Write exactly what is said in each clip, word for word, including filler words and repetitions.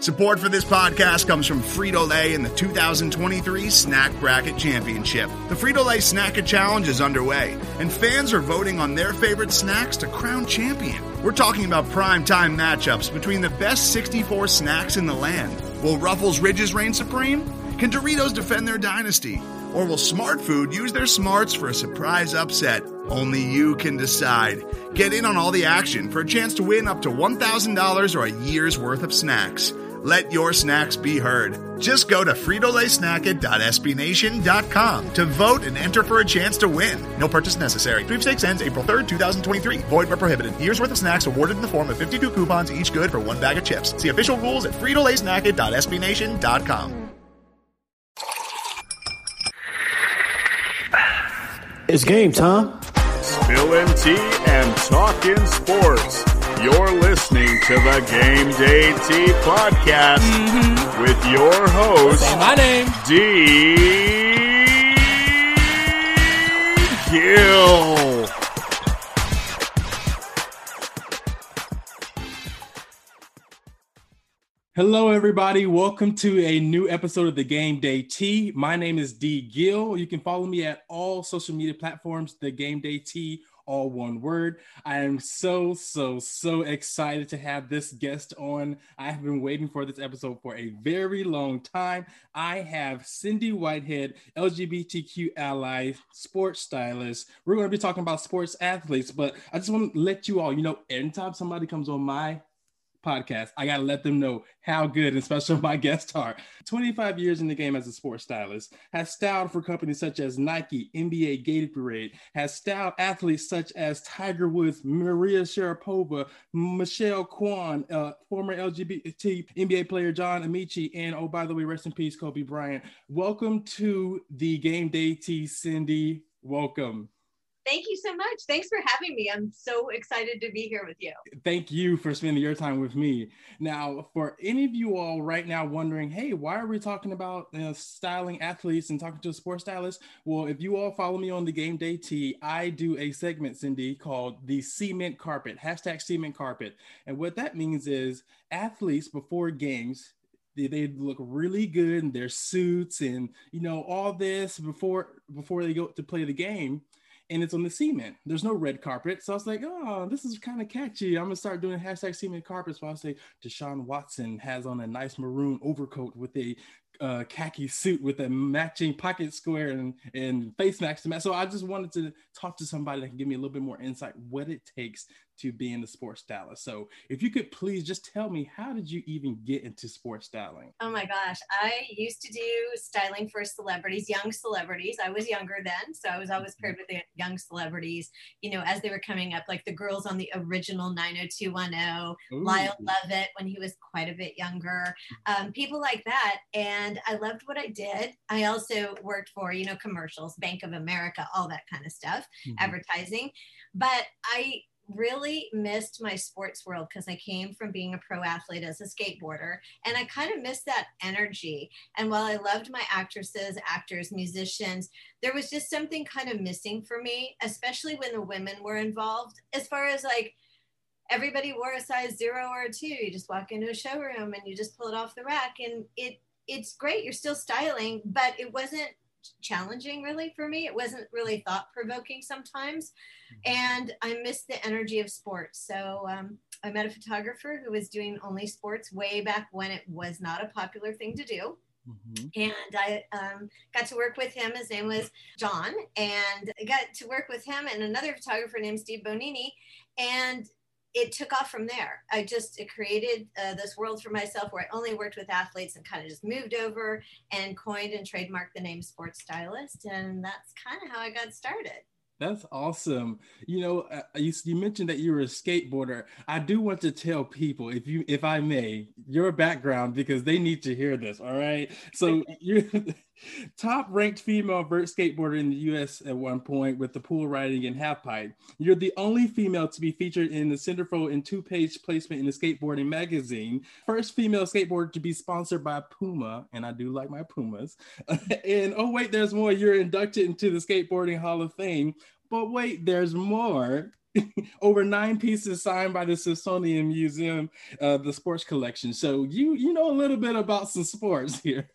Support for this podcast comes from Frito-Lay and the two thousand twenty-three Snack Bracket Championship. The Frito-Lay Snack Challenge is underway, and fans are voting on their favorite snacks to crown champion. We're talking about prime-time matchups between the best sixty-four snacks in the land. Will Ruffles Ridges reign supreme? Can Doritos defend their dynasty? Or will Smart Food use their smarts for a surprise upset? Only you can decide. Get in on all the action for a chance to win up to one thousand dollars or a year's worth of snacks. Let your snacks be heard. Just go to Frito Lay Snack It dot S B Nation dot com to vote and enter for a chance to win. No purchase necessary. Sweepstakes ends April third, twenty twenty-three. Void where prohibited. Year's worth of snacks awarded in the form of fifty-two coupons, each good for one bag of chips. See official rules at Frito Lay Snack It dot S B Nation dot com. It's game time. Spillin' tea and talking sports. You're listening to the Game Day Tea Podcast mm-hmm. with your host, Say my name, D. Gill. Hello, everybody. Welcome to a new episode of the Game Day Tea. My name is D. Gill. You can follow me at all social media platforms, the Game Day Tea, all one word. I am so, so, so excited to have this guest on. I have been waiting for this episode for a very long time. I have Cindy Whitehead, L G B T Q ally, sports stylist. We're going to be talking about sports athletes, but I just want to let you all, you know, anytime somebody comes on my podcast, I gotta let them know how good and special my guests are. twenty-five years in the game as a sports stylist, has styled for companies such as Nike, N B A Gatorade, has styled athletes such as Tiger Woods, Maria Sharapova, Michelle Kwan, uh, former L G B T N B A player John Amici, and oh, by the way, rest in peace, Kobe Bryant. Welcome to the Game Day Tea, Cindy. Welcome. Thank you so much. Thanks for having me. I'm so excited to be here with you. Thank you for spending your time with me. Now, for any of you all right now wondering, hey, why are we talking about uh, styling athletes and talking to a sports stylist? Well, if you all follow me on the Game Day Tea, I do a segment, Cindy, called the Cement Carpet, hashtag Cement Carpet. And what that means is athletes before games, they, they look really good in their suits and, you know, all this before before they go to play the game. And it's on the cement. There's no red carpet. So I was like, oh, this is kind of catchy. I'm going to start doing hashtag cement carpets. So I'll say Deshaun Watson has on a nice maroon overcoat with a uh, khaki suit with a matching pocket square and, and face mask to match. So I just wanted to talk to somebody that can give me a little bit more insight what it takes to be in the sports stylist. So if you could please just tell me, how did you even get into sports styling? Oh my gosh. I used to do styling for celebrities, young celebrities. I was younger then, so I was always paired with the young celebrities, you know, as they were coming up, like the girls on the original nine oh two one oh, Ooh. Lyle Lovett when he was quite a bit younger, um, people like that. And I loved what I did. I also worked for, you know, commercials, Bank of America, all that kind of stuff, mm-hmm. advertising. But I really missed my sports world because I came from being a pro athlete as a skateboarder, and I kind of missed that energy. And while I loved my actresses, actors, musicians, there was just something kind of missing for me, especially when the women were involved. As far as like everybody wore a size zero or a two, you just walk into a showroom and you just pull it off the rack, and it it's great. You're still styling, but it wasn't challenging really for me. It wasn't really thought-provoking sometimes, and I missed the energy of sports. So um, I met a photographer who was doing only sports way back when it was not a popular thing to do. Mm-hmm. And I um, got to work with him. His name was John, and I got to work with him and another photographer named Steve Bonini, and it took off from there. I just it created uh, this world for myself where I only worked with athletes and kind of just moved over and coined and trademarked the name sports stylist. And that's kind of how I got started. That's awesome. You know, uh, you, you mentioned that you were a skateboarder. I do want to tell people, if you, if I may, your background, because they need to hear this. All right. So you're top ranked female vert skateboarder in the U S at one point with the pool riding and half pipe. You're the only female to be featured in the centerfold and two page placement in the skateboarding magazine. First female skateboarder to be sponsored by Puma. And I do like my Pumas. And oh, wait, there's more. You're inducted into the Skateboarding Hall of Fame. But wait, there's more. over nine pieces signed by the Smithsonian Museum, uh, the sports collection. So you you know a little bit about some sports here.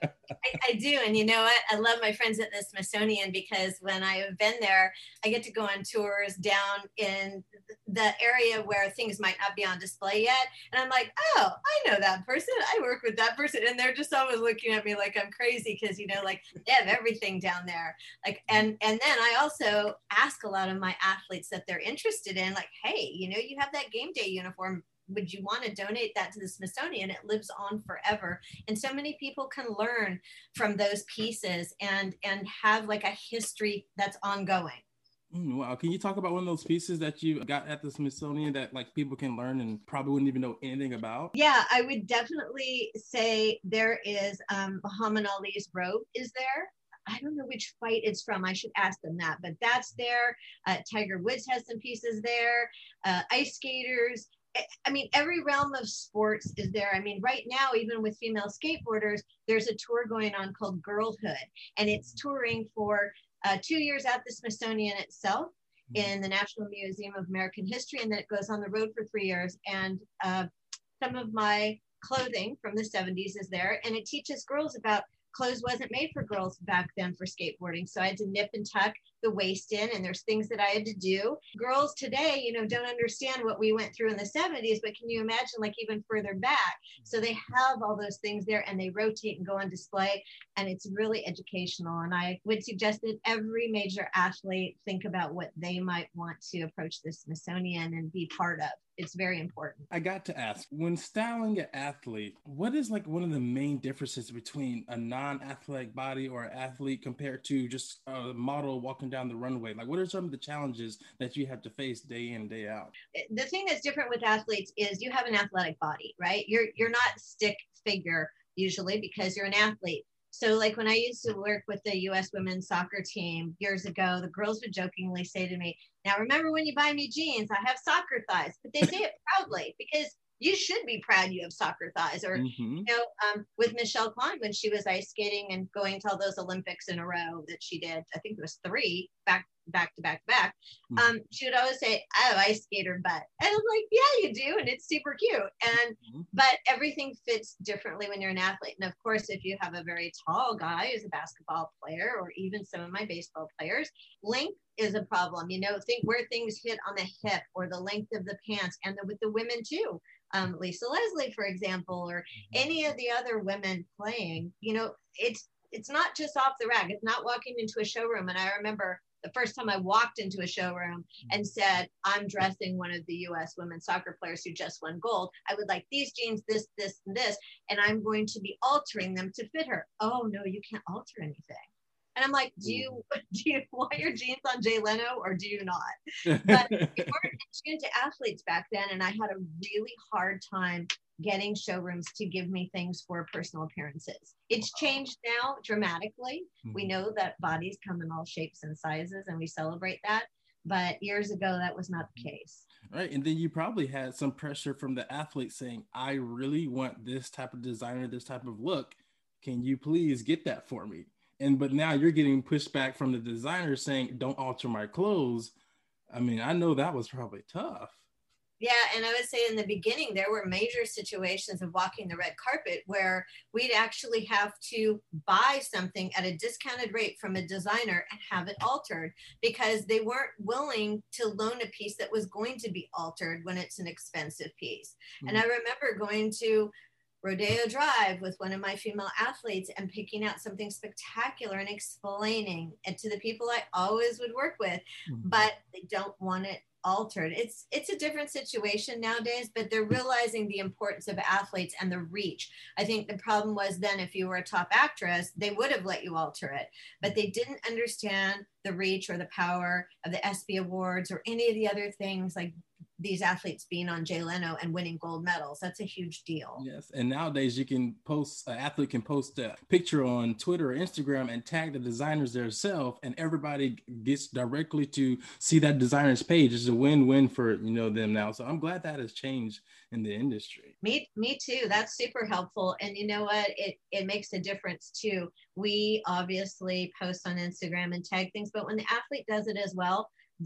I, I do. And you know what? I love my friends at the Smithsonian because when I have been there, I get to go on tours down in the area where things might not be on display yet. And I'm like, oh, I know that person. I work with that person. And they're just always looking at me like I'm crazy because, you know, like they have everything down there. Like, and, and then I also ask a lot of my athletes that they're interested in, like, hey, you know, you have that game day uniform. Would you want to donate that to the Smithsonian? It lives on forever. And so many people can learn from those pieces and, and have like a history that's ongoing. Mm, wow. Can you talk about one of those pieces that you got at the Smithsonian that like people can learn and probably wouldn't even know anything about? Yeah, I would definitely say there is um, Muhammad Ali's robe is there. I don't know which fight it's from. I should ask them that, but that's there. Uh, Tiger Woods has some pieces there. Uh, ice skaters. I mean, every realm of sports is there. I mean, right now, even with female skateboarders, there's a tour going on called Girlhood, and it's touring for uh, two years at the Smithsonian itself in the National Museum of American History, and then it goes on the road for three years. And uh, some of my clothing from the seventies is there, and it teaches girls about clothes wasn't made for girls back then for skateboarding. So I had to nip and tuck the waist in, and there's things that I had to do. Girls today, you know, don't understand what we went through in the seventies, but can you imagine like even further back? So they have all those things there and they rotate and go on display, and it's really educational. And I would suggest that every major athlete think about what they might want to approach the Smithsonian and be part of. It's very important. I got to ask, when styling an athlete, what is like one of the main differences between a non-athletic body or an athlete compared to just a model walking down the runway? Like, what are some of the challenges that you have to face day in, day out? The thing that's different with athletes is you have an athletic body, right? You're you're not stick figure usually because you're an athlete. So like when I used to work with the U S women's soccer team years ago, the girls would jokingly say to me, now remember when you buy me jeans, I have soccer thighs, but they say it proudly because you should be proud you have soccer thighs. Or, mm-hmm. you know, um, with Michelle Kwan, when she was ice skating and going to all those Olympics in a row that she did, I think it was three back, back to back to back. Mm-hmm. Um, she would always say, I have ice skater butt. And I'm like, yeah, you do. And it's super cute. And, mm-hmm. but everything fits differently when you're an athlete. And of course, if you have a very tall guy who's a basketball player, or even some of my baseball players, length is a problem. You know, think where things hit on the hip or the length of the pants, and the, with the women too. Um, Lisa Leslie, for example, or any of the other women playing, you know, it's it's not just off the rack. It's not walking into a showroom. And I remember the first time I walked into a showroom and said, I'm dressing one of the U S women's soccer players who just won gold. I would like these jeans, this, this, and this, and I'm going to be altering them to fit her. Oh, no, you can't alter anything. And I'm like, do you do you want your jeans on Jay Leno or do you not? But we weren't tuned to athletes back then, and I had a really hard time getting showrooms to give me things for personal appearances. It's changed now dramatically. Mm-hmm. We know that bodies come in all shapes and sizes, and we celebrate that. But years ago, that was not the case. Right. And then you probably had some pressure from the athletes saying, I really want this type of designer, this type of look. Can you please get that for me? And but now you're getting pushback from the designer saying, don't alter my clothes. I mean, I know that was probably tough. Yeah. And I would say in the beginning, there were major situations of walking the red carpet where we'd actually have to buy something at a discounted rate from a designer and have it altered because they weren't willing to loan a piece that was going to be altered when it's an expensive piece. Mm-hmm. And I remember going to Rodeo Drive with one of my female athletes and picking out something spectacular and explaining it to the people I always would work with, mm-hmm. but they don't want it altered. It's it's a different situation nowadays, but they're realizing the importance of athletes and the reach. I think the problem was then if you were a top actress, they would have let you alter it, but they didn't understand the reach or the power of the ESPY Awards or any of the other things like these athletes being on Jay Leno and winning gold medals. That's a huge deal. Yes. And nowadays you can post, an athlete can post a picture on Twitter or Instagram and tag the designers themselves, and everybody gets directly to see that designer's page. It's a win-win for, you know, them now. So I'm glad that has changed in the industry. Me, me too. That's super helpful. And you know what? It, it makes a difference too. We obviously post on Instagram and tag things, but when the athlete does it as well, that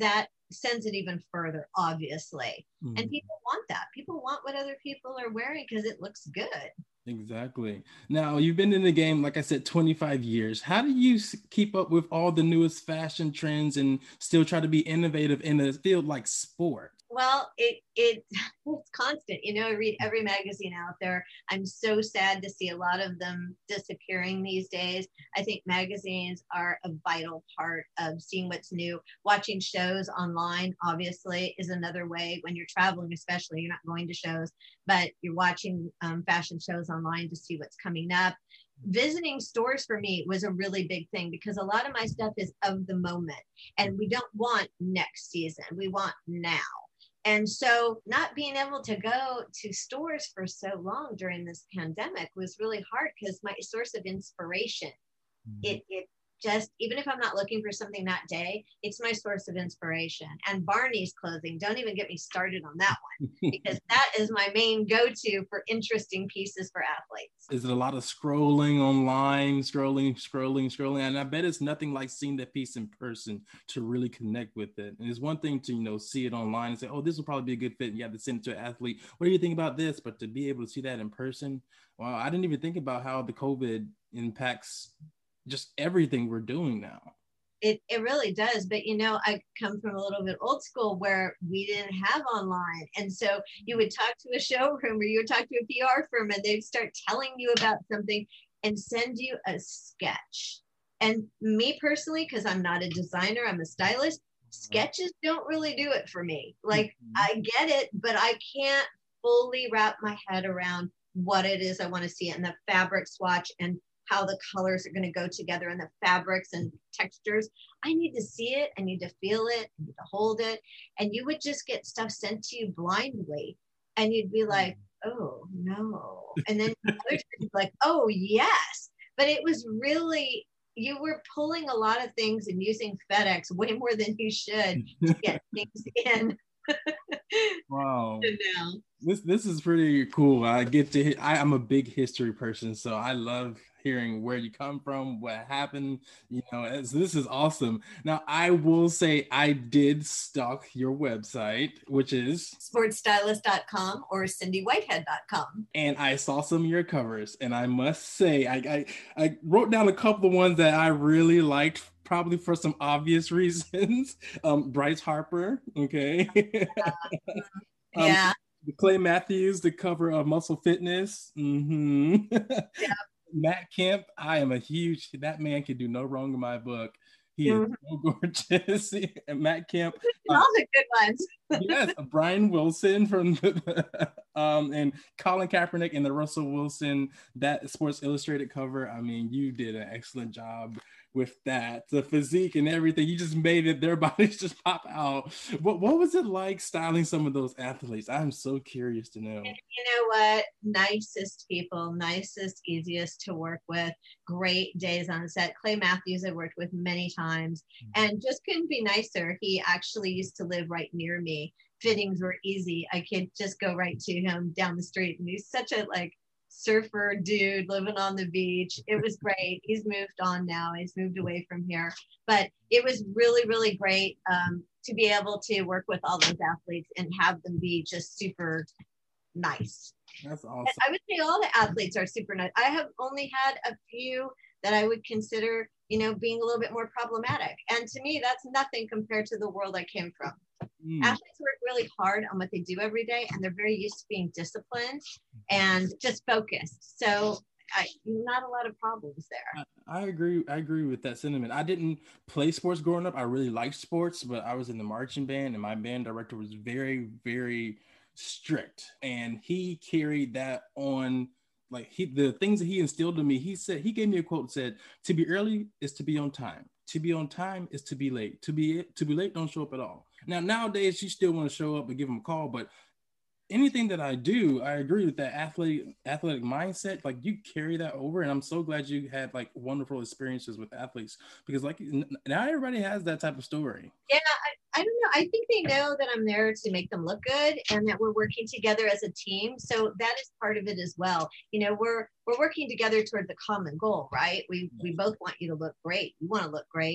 sends it even further, obviously. Mm-hmm. And people want that. People want what other people are wearing because it looks good. Exactly. Now, you've been in the game, like I said, twenty-five years. How do you keep up with all the newest fashion trends and still try to be innovative in a field like sport? Well, it, it it's constant. You know, I read every magazine out there. I'm so sad to see a lot of them disappearing these days. I think magazines are a vital part of seeing what's new. Watching shows online, obviously, is another way. When you're traveling, especially, you're not going to shows, but you're watching um, fashion shows online to see what's coming up. Visiting stores for me was a really big thing because a lot of my stuff is of the moment, and we don't want next season. We want now. And so not being able to go to stores for so long during this pandemic was really hard because my source of inspiration, mm-hmm. it, it just, even if I'm not looking for something that day, it's my source of inspiration. And Barney's clothing, don't even get me started on that one because that is my main go-to for interesting pieces for athletes. Is it a lot of scrolling online, scrolling, scrolling, scrolling? And I bet it's nothing like seeing that piece in person to really connect with it. And it's one thing to, you know, see it online and say, oh, this will probably be a good fit. And you have to send it to an athlete. What do you think about this? But to be able to see that in person, well, I didn't even think about how the COVID impacts just everything we're doing now. It it really does. But, you know, I come from a little bit old school where we didn't have online. And so you would talk to a showroom or you would talk to a P R firm and they'd start telling you about something and send you a sketch. And me personally, because I'm not a designer, I'm a stylist, sketches don't really do it for me. Like, mm-hmm. I get it, but I can't fully wrap my head around what it is I want to see and the fabric swatch and how the colors are going to go together and the fabrics and textures. I need to see it. I need to feel it. I need to hold it. And you would just get stuff sent to you blindly. And you'd be like, oh, no. And then others would be like, oh, yes. But it was really, you were pulling a lot of things and using FedEx way more than you should to get things in. Wow. This this is pretty cool. I get to I, I'm a big history person, so I love hearing where you come from, what happened, you know, as, this is awesome. Now, I will say I did stalk your website, which is sports stylist dot com or cindy whitehead dot com. And I saw some of your covers, and I must say, I I, I wrote down a couple of ones that I really liked, probably for some obvious reasons. Um, Bryce Harper, okay. Uh, yeah. Um, Clay Matthews, the cover of Muscle Fitness. Mm-hmm. Yeah. Matt Kemp, I am a huge, that man can do no wrong in my book. He mm-hmm. is so gorgeous. And Matt Kemp. All uh, the good ones. Yes, Brian Wilson from the, um, and Colin Kaepernick and the Russell Wilson, that Sports Illustrated cover. I mean, you did an excellent job with that, the physique and everything. You just made it, their bodies just pop out. What what was it like styling some of those athletes? I'm so curious to know. You know what? Nicest people, nicest, easiest to work with. Great days on set. Clay Matthews I worked with many times and just couldn't be nicer. He actually used to live right near me. Fittings were easy. I could just go right to him down the street. And he's such a like surfer dude living on the beach. It was great. He's moved on now. He's moved away from here. But it was really, really great um, to be able to work with all those athletes and have them be just super nice. That's awesome. And I would say all the athletes are super nice. I have only had a few that I would consider, you know, being a little bit more problematic. And to me, that's nothing compared to the world I came from. Mm. Athletes work really hard on what they do every day, and they're very used to being disciplined and just focused. So I, not a lot of problems there. I, I agree. I agree with that sentiment. I didn't play sports growing up. I really liked sports, but I was in the marching band, and my band director was very, very strict, and he carried that on. Like he, the things that he instilled in me, he said, he gave me a quote that said, to be early is to be on time. To be on time is to be late. To be to be late, don't show up at all. Now, nowadays, you still want to show up and give them a call, but anything that I do, I agree with that athletic athletic mindset. Like you carry that over, and I'm so glad you had like wonderful experiences with athletes because like now everybody has that type of story. Yeah, I, I don't know. I think they know that I'm there to make them look good, and that we're working together as a team. So that is part of it as well. You know, we're we're working together toward the common goal, right? We we both want you to look great. You want to look great.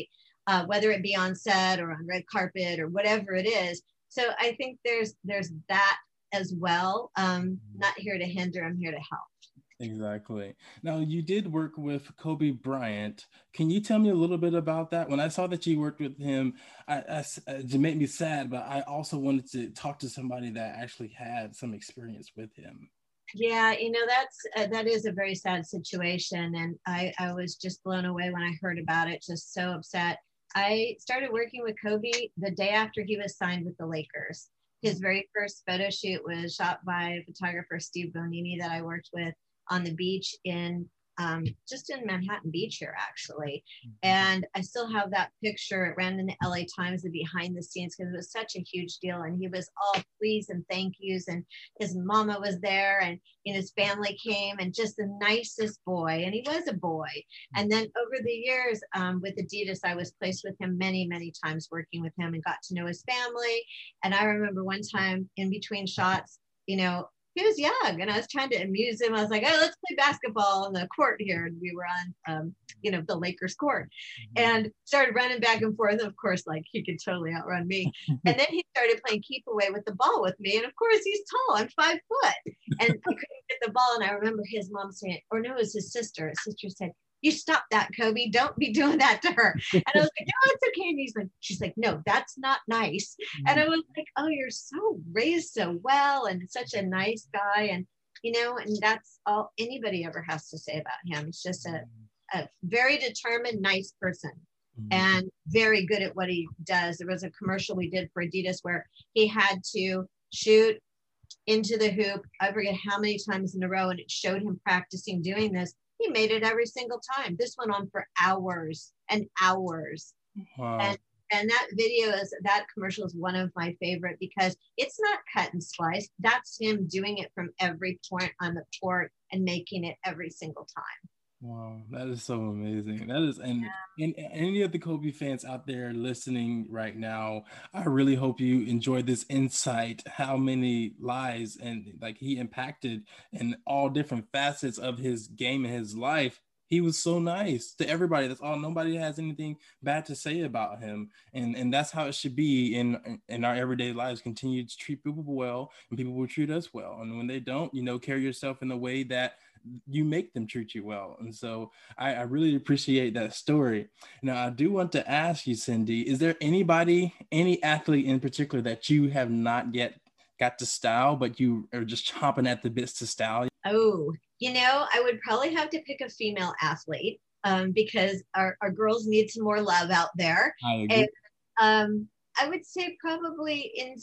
uh, whether it be on set or on red carpet or whatever it is. So I think there's there's that as well. Um, not here to hinder, I'm here to help. Exactly. Now, you did work with Kobe Bryant. Can you tell me a little bit about that? When I saw that you worked with him, I, I, it made me sad, but I also wanted to talk to somebody that actually had some experience with him. Yeah, you know, that's uh, that is a very sad situation. And I, I was just blown away when I heard about it, just so upset. I started working with Kobe the day after he was signed with the Lakers. His very first photo shoot was shot by photographer Steve Bonini that I worked with on the beach in um, just in Manhattan Beach here, actually. And I still have that picture. It ran in the L A Times, the behind the scenes, because it was such a huge deal. And he was all pleased and thank yous. And his mama was there, and, and his family came, and just the nicest boy. And he was a boy. And then over the years um, with Adidas, I was placed with him many, many times working with him and got to know his family. And I remember one time in between shots, you know, he was young and I was trying to amuse him. I was like, oh, let's play basketball on the court here. And we were on, um, you know, the Lakers court, and started running back and forth. Of course, like he could totally outrun me. And then he started playing keep away with the ball with me. And of course he's tall, I'm five foot, and I couldn't get the ball. And I remember his mom saying, or no, it was his sister. His sister said, you stop that, Kobe. Don't be doing that to her. And I was like, no, it's okay. And he's like, she's like, no, that's not nice. And I was like, oh, you're so raised so well and such a nice guy. And, you know, and that's all anybody ever has to say about him. He's just a, a very determined, nice person and very good at what he does. There was a commercial we did for Adidas where he had to shoot into the hoop, I forget how many times in a row, and it showed him practicing doing this. He made it every single time. This went on for hours and hours. Wow. And, and that video is, that commercial is one of my favorite because it's not cut and sliced. That's him doing it from every point on the court and making it every single time. Wow, that is so amazing. That is, and, yeah. and any of the Kobe fans out there listening right now, I really hope you enjoyed this insight, how many lives and like he impacted in all different facets of his game and his life. He was so nice to everybody. That's all. Nobody has anything bad to say about him. And, and that's how it should be in, in our everyday lives. Continue to treat people well, and people will treat us well. And when they don't, you know, carry yourself in a way that you make them treat you well. And so I, I really appreciate that story. Now, I do want to ask you, Cindy, is there anybody, any athlete in particular that you have not yet got to style, but you are just chomping at the bits to style? Oh, you know, I would probably have to pick a female athlete um, because our, our girls need some more love out there. I agree. And um, I would say probably in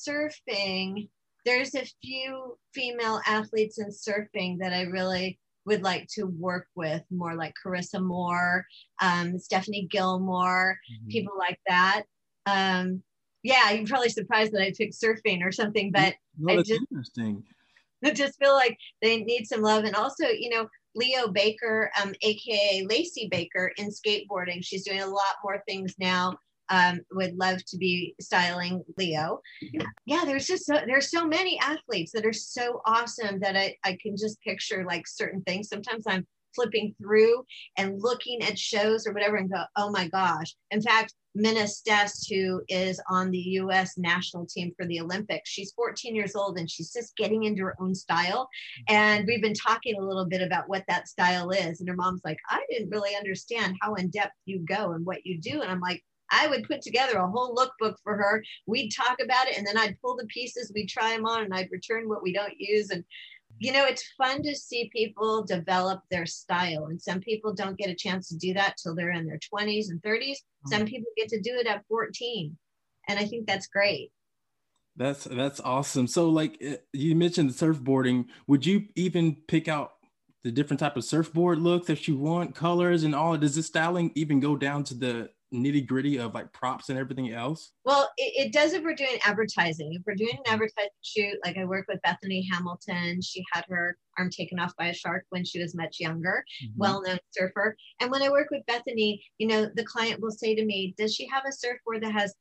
surfing, there's a few female athletes in surfing that I really would like to work with, more like Carissa Moore, um, Stephanie Gilmore, mm-hmm. people like that. Um, yeah, you're probably surprised that I picked surfing or something, but well, I just, interesting. I just feel like they need some love. And also, you know, Leo Baker, um, A K A Lacey Baker in skateboarding. She's doing a lot more things now. Um, would love to be styling Leo. Yeah, there's just so, there's so many athletes that are so awesome that I, I can just picture like certain things. Sometimes I'm flipping through and looking at shows or whatever and go, oh my gosh. In fact, Minna Stess, who is on the U S national team for the Olympics, she's fourteen years old and she's just getting into her own style. And we've been talking a little bit about what that style is. And her mom's like, I didn't really understand how in depth you go and what you do. And I'm like, I would put together a whole lookbook for her. We'd talk about it and then I'd pull the pieces, we'd try them on and I'd return what we don't use. And, you know, it's fun to see people develop their style. And some people don't get a chance to do that till they're in their twenties and thirties. Some people get to do it at fourteen. And I think that's great. That's, that's awesome. So like you mentioned surfboarding, would you even pick out the different type of surfboard look that you want, colors and all? Does this styling even go down to the nitty gritty of like props and everything else? Well, it, it does if we're doing advertising. If we're doing an advertising shoot, like I work with Bethany Hamilton, she had her arm taken off by a shark when she was much younger, mm-hmm. well-known surfer. And when I work with Bethany, you know, the client will say to me, does she have a surfboard that has this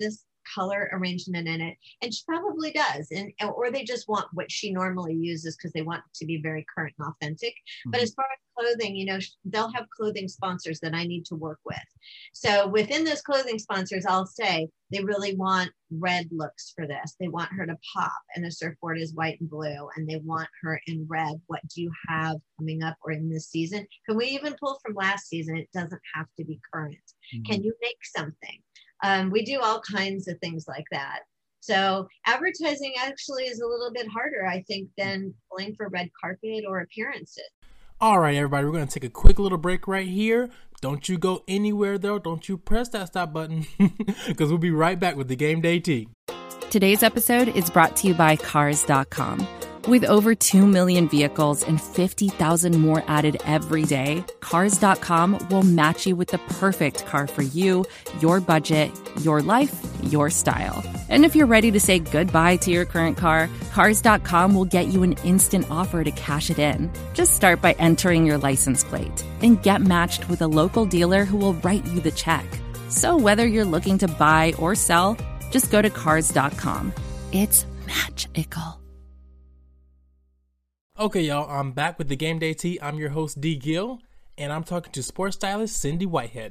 color arrangement in it. And she probably does. And or they just want what she normally uses because they want it to be very current and authentic. Mm-hmm. But as far as clothing, you know, they'll have clothing sponsors that I need to work with. So within those clothing sponsors, I'll say they really want red looks for this. They want her to pop, and the surfboard is white and blue, and they want her in red. What do you have coming up or in this season? Can we even pull from last season? It doesn't have to be current. Mm-hmm. Can you make something? Um, we do all kinds of things like that. So advertising actually is a little bit harder, I think, than pulling for red carpet or appearances. All right, everybody, we're going to take a quick little break right here. Don't you go anywhere, though. Don't you press that stop button, because we'll be right back with the Game Day Tea. Today's episode is brought to you by Cars dot com. With over two million vehicles and fifty thousand more added every day, Cars dot com will match you with the perfect car for you, your budget, your life, your style. And if you're ready to say goodbye to your current car, Cars dot com will get you an instant offer to cash it in. Just start by entering your license plate and get matched with a local dealer who will write you the check. So whether you're looking to buy or sell, just go to Cars dot com. It's magical. Okay, y'all, I'm back with the Game Day Tea. I'm your host, D. Gill, and I'm talking to sports stylist Cindy Whitehead.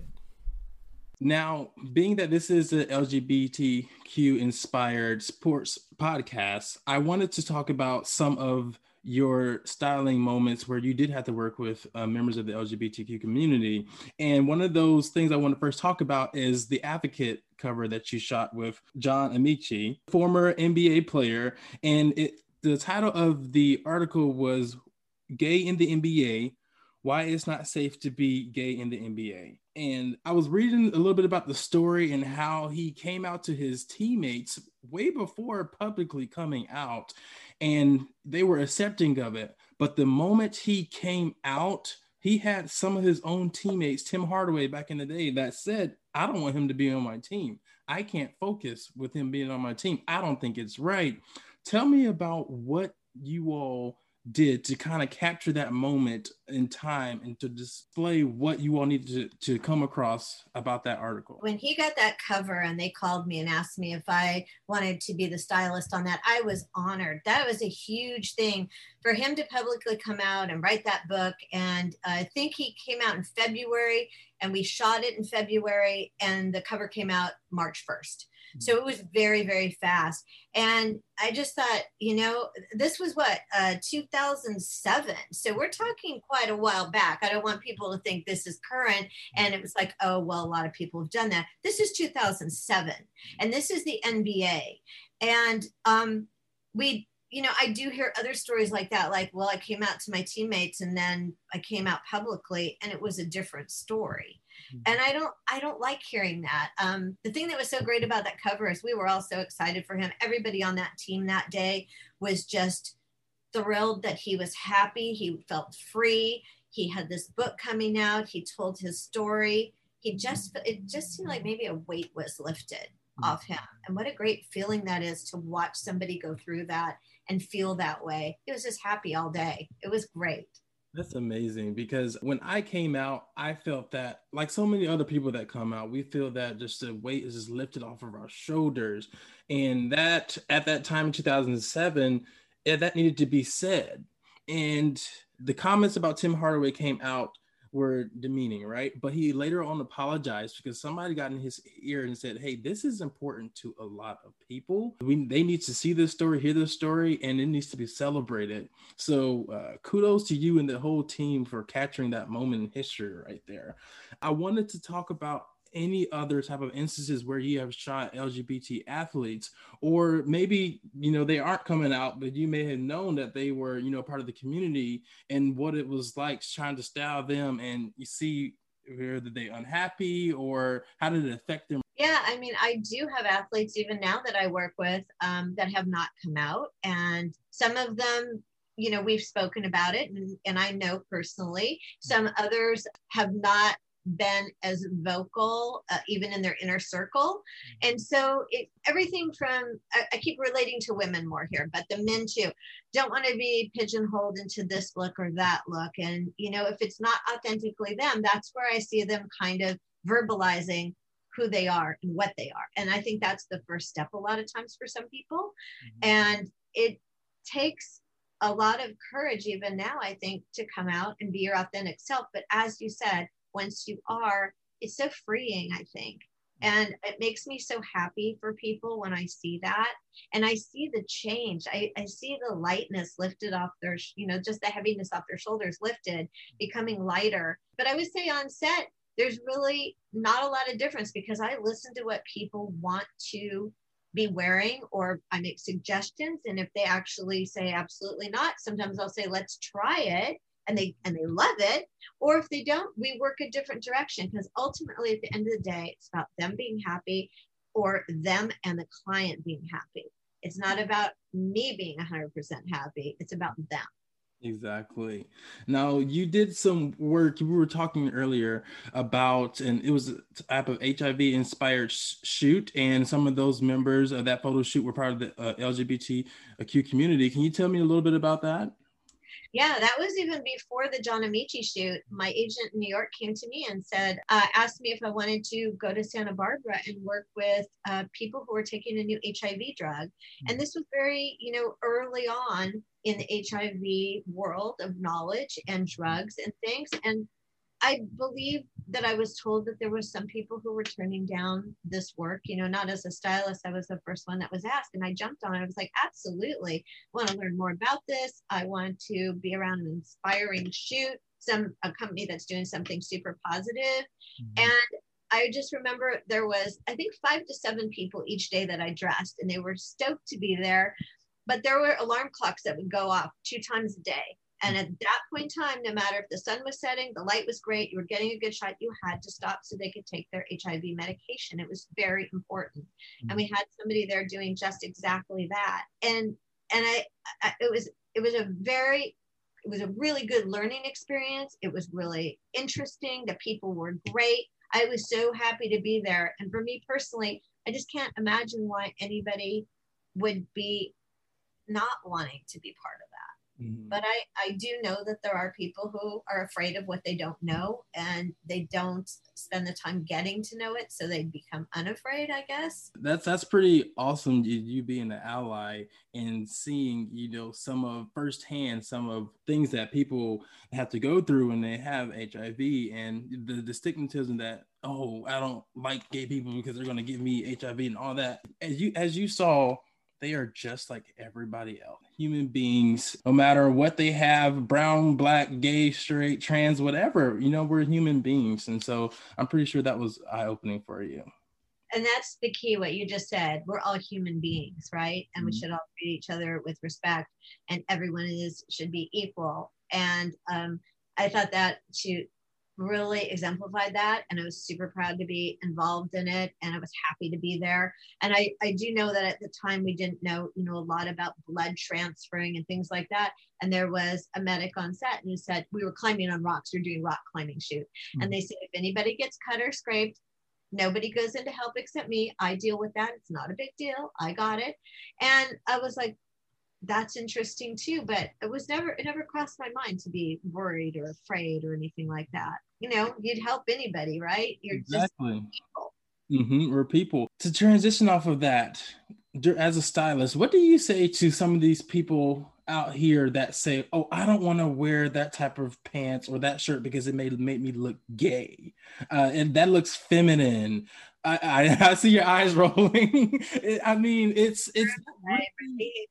Now, being that this is an L G B T Q-inspired sports podcast, I wanted to talk about some of your styling moments where you did have to work with uh, members of the L G B T Q community. And one of those things I want to first talk about is the Advocate cover that you shot with John Amaechi, former N B A player. And it the title of the article was Gay in the N B A, Why It's Not Safe to Be Gay in the N B A. And I was reading a little bit about the story and how he came out to his teammates way before publicly coming out, and they were accepting of it. But the moment he came out, he had some of his own teammates, Tim Hardaway back in the day, that said, I don't want him to be on my team. I can't focus with him being on my team. I don't think it's right. Tell me about what you all did to kind of capture that moment in time and to display what you all needed to, to come across about that article. When he got that cover and they called me and asked me if I wanted to be the stylist on that, I was honored. That was a huge thing for him to publicly come out and write that book. And uh, I think he came out in February and we shot it in February and the cover came out March first. So it was very, very fast. And I just thought, you know, this was what, uh, two thousand seven. So we're talking quite a while back. I don't want people to think this is current. And it was like, oh, well, a lot of people have done that. This is two thousand seven. And this is the N B A. And um, we, you know, I do hear other stories like that. Like, well, I came out to my teammates and then I came out publicly and it was a different story. And I don't, I don't like hearing that. Um, the thing that was so great about that cover is we were all so excited for him. Everybody on that team that day was just thrilled that he was happy. He felt free. He had this book coming out. He told his story. He just, it just seemed like maybe a weight was lifted mm-hmm. off him. And what a great feeling that is to watch somebody go through that and feel that way. He was just happy all day. It was great. That's amazing, because when I came out, I felt that, like so many other people that come out, we feel that just the weight is just lifted off of our shoulders. And that at that time in two thousand seven, yeah, that needed to be said. And the comments about Tim Hardaway came out were demeaning, right? But he later on apologized because somebody got in his ear and said, hey, this is important to a lot of people. We, they need to see this story, hear this story, and it needs to be celebrated. So uh, kudos to you and the whole team for capturing that moment in history right there. I wanted to talk about any other type of instances where you have shot L G B T athletes, or maybe, you know, they aren't coming out, but you may have known that they were, you know, part of the community and what it was like trying to style them, and you see whether they unhappy or how did it affect them? Yeah, I mean, I do have athletes even now that I work with um, that have not come out, and some of them, you know, we've spoken about it and, and I know personally. Some others have not been as vocal, uh, even in their inner circle. And so it, everything from, I, I keep relating to women more here, but the men too, don't want to be pigeonholed into this look or that look. And, you know, if it's not authentically them, that's where I see them kind of verbalizing who they are and what they are. And I think that's the first step a lot of times for some people. Mm-hmm. And it takes a lot of courage even now, I think, to come out and be your authentic self. But as you said, once you are, it's so freeing, I think. And it makes me so happy for people when I see that. And I see the change. I, I see the lightness lifted off their, you know, just the heaviness off their shoulders lifted, becoming lighter. But I would say on set, there's really not a lot of difference because I listen to what people want to be wearing, or I make suggestions. And if they actually say absolutely not, sometimes I'll say, let's try it. And they and they love it. Or if they don't, we work a different direction, because ultimately at the end of the day, it's about them being happy, or them and the client being happy. It's not about me being one hundred percent happy. It's about them. Exactly. Now, you did some work. We were talking earlier about, and it was a type of H I V inspired sh- shoot, and some of those members of that photo shoot were part of the uh, L G B T Q community. Can you tell me a little bit about that? Yeah, that was even before the John Amici shoot. My agent in New York came to me and said, uh, asked me if I wanted to go to Santa Barbara and work with uh, people who were taking a new H I V drug. Mm-hmm. And this was very, you know, early on in the H I V world of knowledge and drugs and things. And I believe that I was told that there were some people who were turning down this work, you know, not as a stylist. I was the first one that was asked, and I jumped on it. I was like, absolutely, I want to learn more about this. I want to be around an inspiring shoot, some a company that's doing something super positive. Mm-hmm. And I just remember there was, I think, five to seven people each day that I dressed, and they were stoked to be there. But there were alarm clocks that would go off two times a day. And at that point in time, no matter if the sun was setting, the light was great, you were getting a good shot, you had to stop so they could take their H I V medication. It was very important. Mm-hmm. And we had somebody there doing just exactly that. And and I, I it was it was a very it was a really good learning experience. It was really interesting. The people were great. I was so happy to be there. And for me personally, I just can't imagine why anybody would be not wanting to be part of that. Mm-hmm. But I, I do know that there are people who are afraid of what they don't know, and they don't spend the time getting to know it, so they become unafraid, I guess. That's that's pretty awesome, you, you being an ally and seeing, you know, some of firsthand some of things that people have to go through when they have H I V, and the, the stigmatism that, oh, I don't like gay people because they're going to give me H I V and all that. As you as you saw, they are just like everybody else. Human beings, no matter what they have, brown, black, gay, straight, trans, whatever, you know, we're human beings. And so I'm pretty sure that was eye-opening for you. And that's the key, what you just said. We're all human beings, right? And mm-hmm. we should all treat each other with respect, and everyone is should be equal. And um, I thought that to really exemplified that, and I was super proud to be involved in it, and I was happy to be there. And I, I do know that at the time we didn't know, you know, a lot about blood transferring and things like that. And there was a medic on set who said, we were climbing on rocks, we were doing rock climbing shoot. Mm-hmm. And they said, if anybody gets cut or scraped, nobody goes in to help except me. I deal with that. It's not a big deal. I got it. And I was like, that's interesting too, but it was never, it never crossed my mind to be worried or afraid or anything like that. You know, you'd help anybody, right? You're exactly. just people. Mm-hmm. We're people. To transition off of that, as a stylist, what do you say to some of these people out here that say, oh, I don't want to wear that type of pants or that shirt because it may make me look gay, uh, and that looks feminine. I, I, I see your eyes rolling. I mean, it's it's. I really hate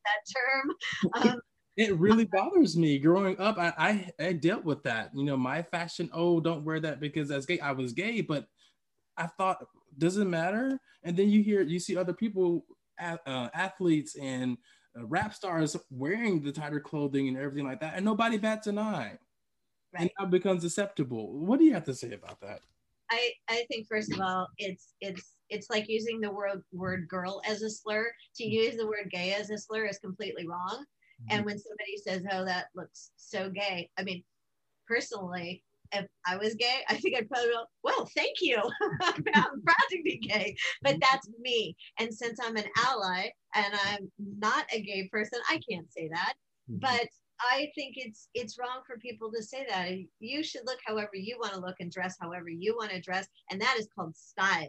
that term. Um, it really bothers me. Growing up, I, I I dealt with that. You know, my fashion. Oh, don't wear that because as gay, I was gay, but I thought, does it matter? And then you hear, you see other people, uh, athletes and uh, rap stars wearing the tighter clothing and everything like that, and nobody bats an eye. Right. And now it becomes acceptable. What do you have to say about that? I, I think first of all, it's it's it's like using the word word girl as a slur. To use the word gay as a slur is completely wrong. Mm-hmm. And when somebody says, "Oh, that looks so gay," I mean, personally, if I was gay, I think I'd probably go, "Well, thank you. I'm proud to be gay." But that's me. And since I'm an ally and I'm not a gay person, I can't say that. Mm-hmm. But I think it's it's wrong for people to say that. You should look however you want to look and dress however you want to dress. And that is called style.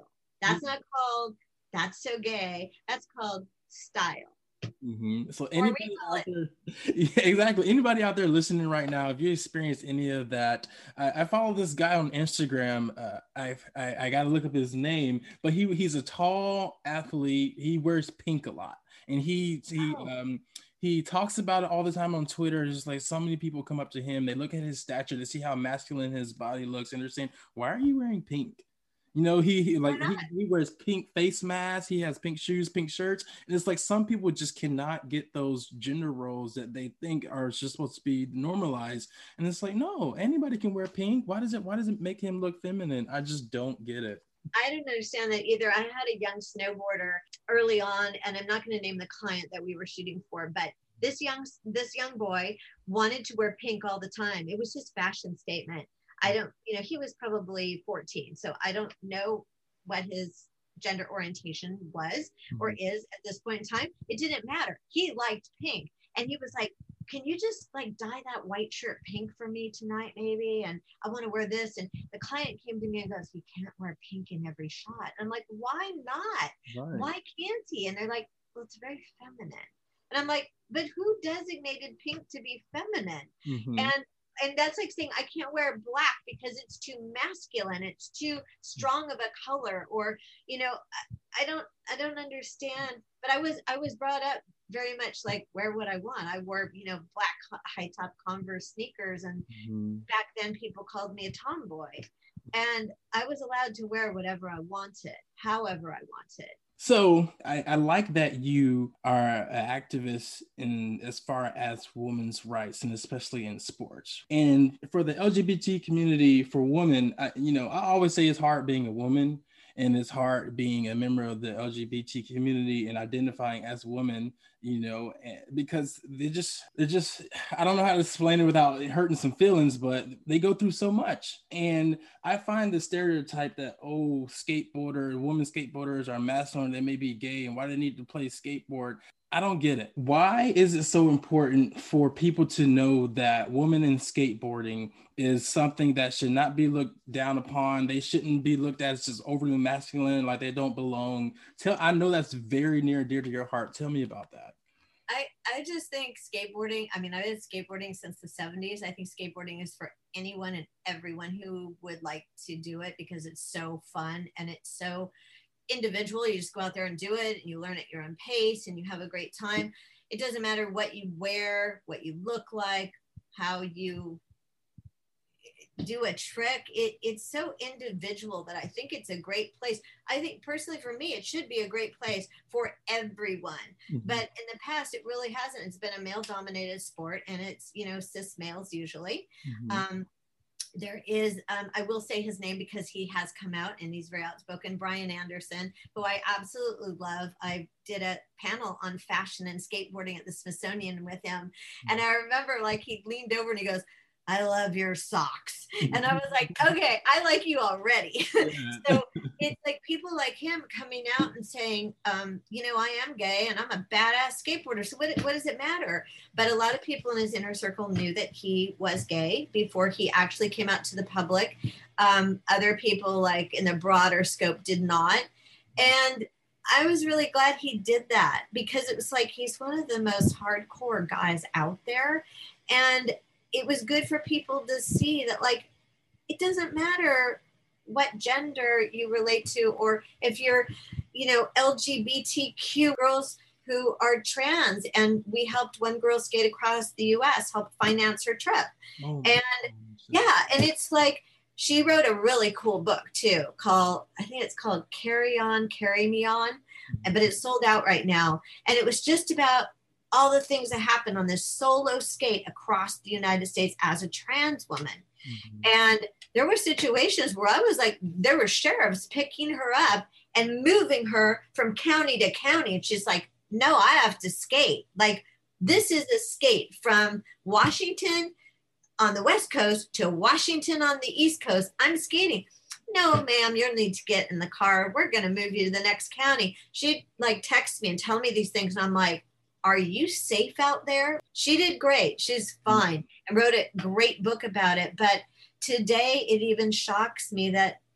That's not called, that's so gay. That's called style. Mm-hmm. So anybody out there, yeah, exactly. Anybody out there listening right now, if you experience any of that, I, I follow this guy on Instagram. Uh, I, I I got to look up his name, but he he's a tall athlete. He wears pink a lot, and he he oh. um he talks about it all the time on Twitter. Just like so many people come up to him, they look at his stature, to see how masculine his body looks, and they're saying, "Why are you wearing pink?" You know, he, he like he, he wears pink face masks, he has pink shoes, pink shirts, and it's like some people just cannot get those gender roles that they think are just supposed to be normalized. And it's like, no, anybody can wear pink. Why does it why does it make him look feminine? I just don't get it. I didn't understand that either. I had a young snowboarder early on, and I'm not going to name the client that we were shooting for, but this young this young boy wanted to wear pink all the time. It was his fashion statement. I don't, you know, he was probably fourteen, so I don't know what his gender orientation was or is at this point in time. It didn't matter. He liked pink, and he was like, can you just like dye that white shirt pink for me tonight, maybe? And I want to wear this. And the client came to me and goes, you can't wear pink in every shot. And I'm like, why not? Right. Why can't he? And they're like, well, it's very feminine. And I'm like, but who designated pink to be feminine? Mm-hmm. And And that's like saying I can't wear black because it's too masculine. It's too strong of a color, or, you know, I, I don't, I don't understand. But I was, I was brought up very much like, wear what I want. I wore, you know, black high top Converse sneakers, and mm-hmm. back then people called me a tomboy, and I was allowed to wear whatever I wanted, however I wanted. So I, I like that you are an activist in as far as women's rights, and especially in sports. And for the L G B T community, for women, I, you know, I always say it's hard being a woman, and it's hard being a member of the L G B T community and identifying as women, you know, because they just, they just, I don't know how to explain it without hurting some feelings, but they go through so much. And I find the stereotype that, oh, skateboarders, women skateboarders are masculine, they may be gay, and why do they need to play skateboard? I don't get it. Why is it so important for people to know that women in skateboarding is something that should not be looked down upon? They shouldn't be looked at as just overly masculine, like they don't belong. Tell, I know that's very near and dear to your heart. Tell me about that. I, I just think skateboarding, I mean, I've been skateboarding since the seventies. I think skateboarding is for anyone and everyone who would like to do it, because it's so fun and it's so individual. You just go out there and do it, and you learn at your own pace, and you have a great time. It doesn't matter what you wear, what you look like, how you do a trick. It, it's so individual that I think it's a great place. I think personally for me, it should be a great place for everyone. Mm-hmm. But in the past, it really hasn't. It's been a male dominated sport, and it's, you know, cis males usually. Mm-hmm. Um, There is, um, I will say his name because he has come out and he's very outspoken, Brian Anderson, who I absolutely love. I did a panel on fashion and skateboarding at the Smithsonian with him. And I remember like he leaned over and he goes, I love your socks. And I was like, okay, I like you already. So it's like people like him coming out and saying, um, you know, I am gay and I'm a badass skateboarder. So what, what does it matter? But a lot of people in his inner circle knew that he was gay before he actually came out to the public. Um, other people, like in the broader scope, did not. And I was really glad he did that, because it was like, he's one of the most hardcore guys out there. And it was good for people to see that, like, it doesn't matter what gender you relate to, or if you're, you know, L G B T Q girls who are trans. And we helped one girl skate across the U S, helped finance her trip. Oh, and yeah, and it's like, she wrote a really cool book too, called, I think it's called Carry On, Carry Me On, but it's sold out right now. And it was just about all the things that happened on this solo skate across the United States as a trans woman. Mm-hmm. And there were situations where I was like, there were sheriffs picking her up and moving her from county to county. And she's like, no, I have to skate. Like, this is a skate from Washington on the West Coast to Washington on the East Coast. I'm skating. No, ma'am, you'll need to get in the car. We're going to move you to the next county. She'd like text me and tell me these things. And I'm like, are you safe out there? She did great. She's fine, and wrote a great book about it. But today it even shocks me that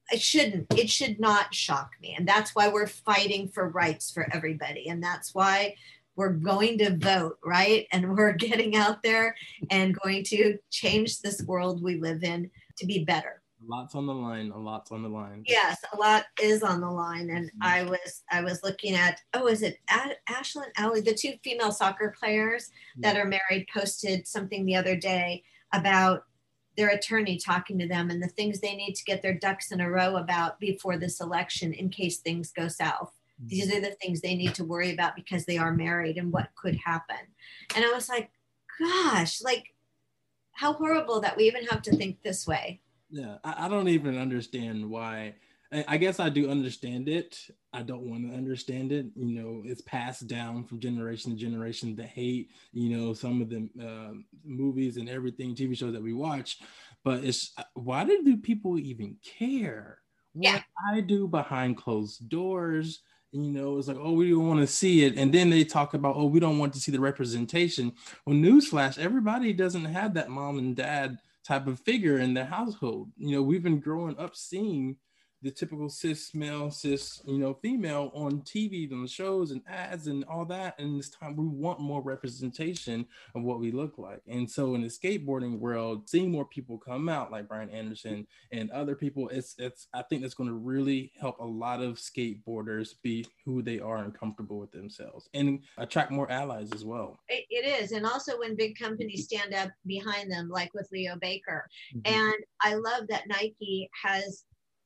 it shouldn't, it should not shock me. And that's why we're fighting for rights for everybody. And that's why we're going to vote, right? And we're getting out there and going to change this world we live in to be better. Lots on the line, a lot's on the line. Yes, a lot is on the line. And mm-hmm. I was I was looking at, oh, is it Ashley and Allie, the two female soccer players yeah. that are married, posted something the other day about their attorney talking to them and the things they need to get their ducks in a row about before this election in case things go south. Mm-hmm. These are the things they need to worry about because they are married and what could happen. And I was like, gosh, like how horrible that we even have to think this way. Yeah, I, I don't even understand why. I, I guess I do understand it. I don't want to understand it. You know, it's passed down from generation to generation, the hate, you know, some of the uh, movies and everything, T V shows that we watch. But it's, why do people even care? What yeah. I do behind closed doors, you know, it's like, oh, we don't want to see it. And then they talk about, oh, we don't want to see the representation. Well, newsflash, everybody doesn't have that mom and dad type of figure in their household. You know, we've been growing up seeing the typical cis male, cis, you know, female on T V, on shows and ads and all that. And this time we want more representation of what we look like. And so in the skateboarding world, seeing more people come out like Brian Anderson and other people, it's, it's, I think that's going to really help a lot of skateboarders be who they are and comfortable with themselves and attract more allies as well. It, it is. And also when big companies stand up behind them, like with Leo Baker. Mm-hmm. And I love that Nike has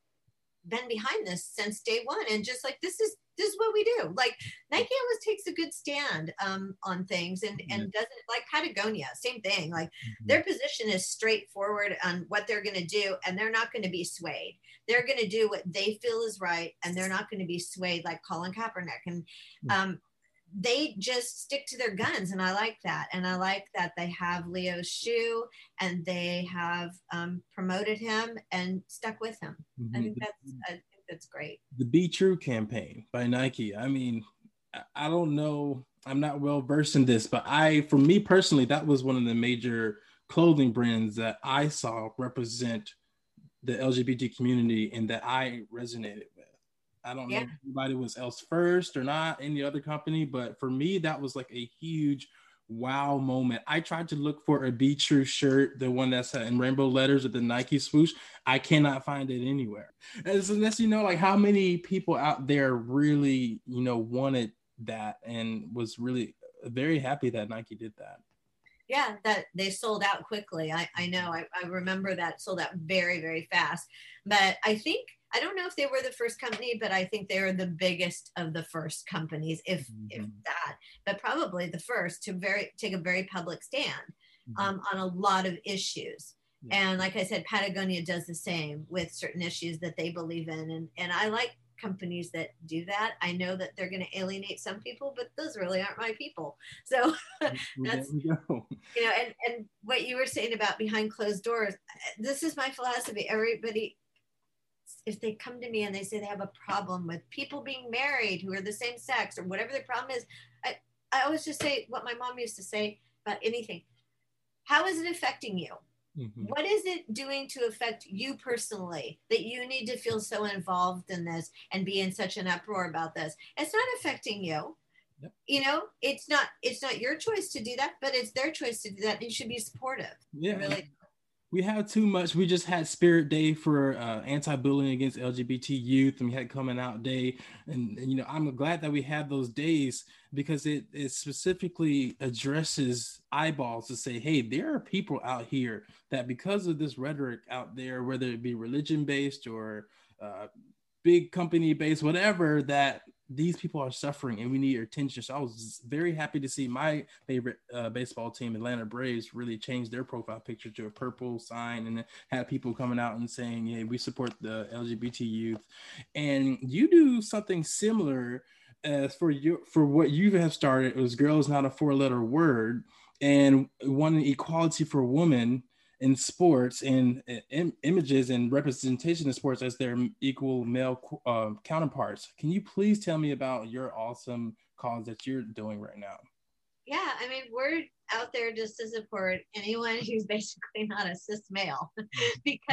been behind this since day one, and just like this is this is what we do. Like Nike always takes a good stand um on things and mm-hmm. and doesn't, like Patagonia, same thing. Like mm-hmm. their position is straightforward on what they're going to do, and they're not going to be swayed. They're going to do what they feel is right, and they're not going to be swayed like Colin Kaepernick. And um they just stick to their guns, and I like that. And I like that they have Leo's shoe, and they have um, promoted him and stuck with him. Mm-hmm. I think that's I think that's great. The Be True campaign by Nike. I mean, I don't know. I'm not well versed in this, but I, for me personally, that was one of the major clothing brands that I saw represent the L G B T community and that I resonated with. I don't yeah. know if anybody was else first or not, any other company, but for me, that was like a huge wow moment. I tried to look for a Be True shirt, the one that's in rainbow letters with the Nike swoosh. I cannot find it anywhere. And so that's, you know, like how many people out there really, you know, wanted that and was really very happy that Nike did that. Yeah, that they sold out quickly. I, I know, I, I remember that sold out very, very fast. But I think, I don't know if they were the first company, but I think they were the biggest of the first companies, if mm-hmm. if that, but probably the first to very take a very public stand mm-hmm. um, on a lot of issues. Yeah. And like I said, Patagonia does the same with certain issues that they believe in. And, and I like companies that do that. I know that they're going to alienate some people, but those really aren't my people. So that's, you know, and, and what you were saying about behind closed doors, this is my philosophy. Everybody, if they come to me and they say they have a problem with people being married who are the same sex or whatever the problem is, I, I always just say what my mom used to say about anything. How is it affecting you? Mm-hmm. What is it doing to affect you personally that you need to feel so involved in this and be in such an uproar about this? It's not affecting you. Yep. You know, it's not it's not your choice to do that, but it's their choice to do that. And you should be supportive. Yeah. Really. We have too much. We just had Spirit Day for uh, anti-bullying against L G B T youth, and we had Coming Out Day. And, and, you know, I'm glad that we had those days because it, it specifically addresses eyeballs to say, hey, there are people out here that because of this rhetoric out there, whether it be religion-based or uh, big company-based, whatever, that these people are suffering and we need your attention. So I was very happy to see my favorite uh, baseball team, Atlanta Braves, really change their profile picture to a purple sign and had people coming out and saying, yeah, we support the L G B T youth. And you do something similar as for you, for what you have started. It was Girls Not a Four Letter Word, and wanting equality for women in sports and uh, im- images and representation in sports as their equal male uh, counterparts. Can you please tell me about your awesome cause that you're doing right now? Yeah, I mean, we're out there just to support anyone who's basically not a cis male because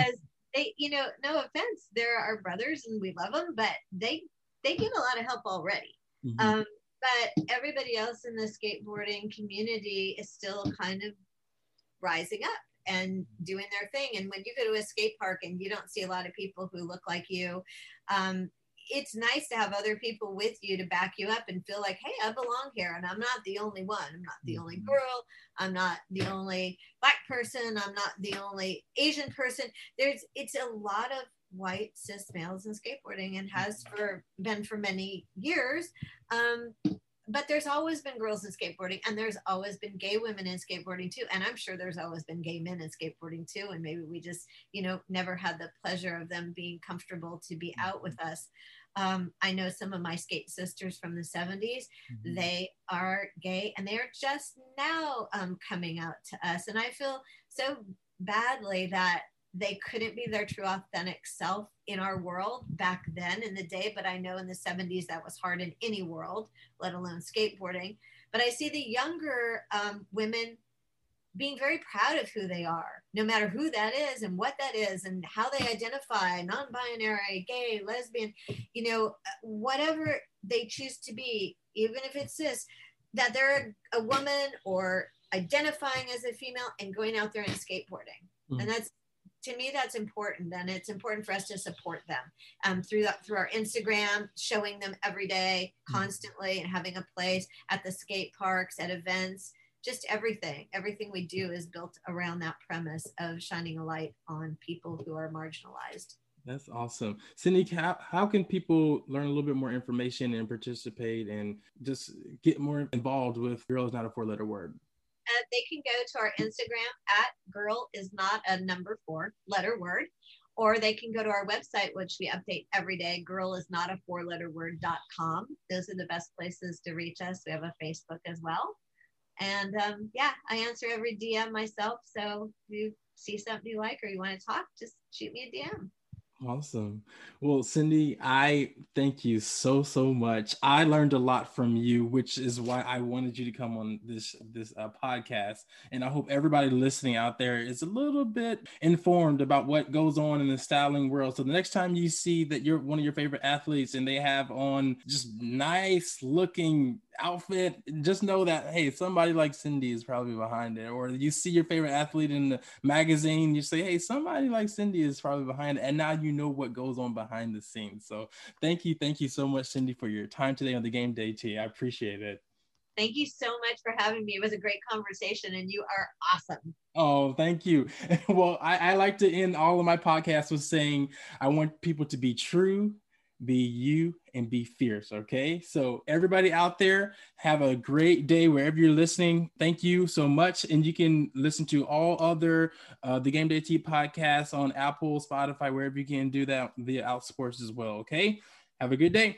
they, you know, no offense, they're our brothers and we love them, but they they get a lot of help already. Mm-hmm. Um, but everybody else in the skateboarding community is still kind of rising up and doing their thing. And when you go to a skate park and you don't see a lot of people who look like you, um, it's nice to have other people with you to back you up and feel like, hey, I belong here. And I'm not the only one. I'm not the only girl. I'm not the only Black person. I'm not the only Asian person. There's, it's a lot of white cis males in skateboarding and has for been for many years. Um, but there's always been girls in skateboarding, and there's always been gay women in skateboarding too. And I'm sure there's always been gay men in skateboarding too. And maybe we just, you know, never had the pleasure of them being comfortable to be out with us. Um, I know some of my skate sisters from the seventies, mm-hmm. they are gay and they are just now um, coming out to us. And I feel so badly that they couldn't be their true authentic self in our world back then in the day. But I know in the seventies that was hard in any world, let alone skateboarding. But I see the younger um, women being very proud of who they are, no matter who that is and what that is and how they identify, non-binary, gay, lesbian, you know, whatever they choose to be, even if it's cis, that they're a woman or identifying as a female and going out there and skateboarding. Mm-hmm. And that's, to me, that's important. And it's important for us to support them um, through that, through our Instagram, showing them every day, constantly, and having a place at the skate parks, at events. Just everything, everything we do is built around that premise of shining a light on people who are marginalized. That's awesome. Cindy, how, how can people learn a little bit more information and participate and just get more involved with Girl Is Not a Four-Letter Word? Uh, they can go to our Instagram at Girl Is Not a Number Four Letter Word, or they can go to our website, which we update every day, girl is not a four letter word dot com. Those are the best places to reach us. We have a Facebook as well. And um, yeah, I answer every D M myself. So if you see something you like or you want to talk, just shoot me a D M. Awesome. Well, Cindy, I thank you so, so much. I learned a lot from you, which is why I wanted you to come on this, this uh, podcast. And I hope everybody listening out there is a little bit informed about what goes on in the styling world. So the next time you see that you're one of your favorite athletes and they have on just nice looking outfit, just know that, hey, somebody like Cindy is probably behind it. Or you see your favorite athlete in the magazine, you say, hey, somebody like Cindy is probably behind it. And now you know what goes on behind the scenes. So thank you. Thank you so much, Cindy, for your time today on the Game Day Tea. I appreciate it. Thank you so much for having me. It was a great conversation and you are awesome. Oh, thank you. Well, I, I like to end all of my podcasts with saying, I want people to be true, be you, and be fierce. Okay. So everybody out there, have a great day wherever you're listening. Thank you so much. And you can listen to all other uh, the Game Day Tea podcasts on Apple, Spotify, wherever you can do that via Outsports as well. Okay. Have a good day.